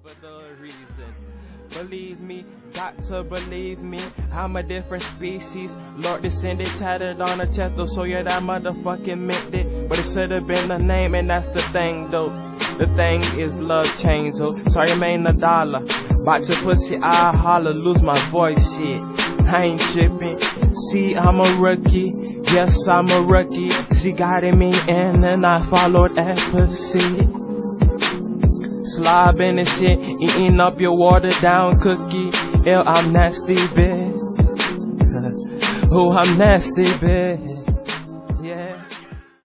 for the reason. Believe me, got to believe me, I'm a different species. Lord descended, tatted on a chest, though, so yeah, that motherfucking meant it. But it should have been the name, and that's the thing, though. The thing is love change, oh. Sorry, I made $1. Box your pussy, I holler, lose my voice, shit. I ain't tripping. See, I'm a rookie. Yes, I'm a rookie. She guided me in, and I followed that pussy. Slobbing and shit, eating up your watered down cookie. Ew, I'm nasty, bitch. Oh, I'm nasty, bitch.